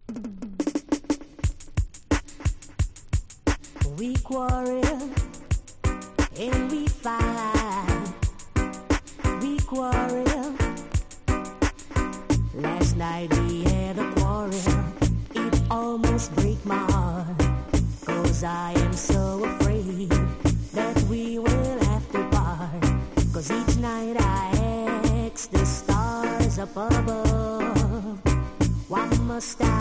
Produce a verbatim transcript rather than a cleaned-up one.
We quarrel and we fight. We quarrel. Last night we had a quarrel. It almost break my heart. Cause I am so afraid that we will have to part. Cause each night I ask the stars up above, why must I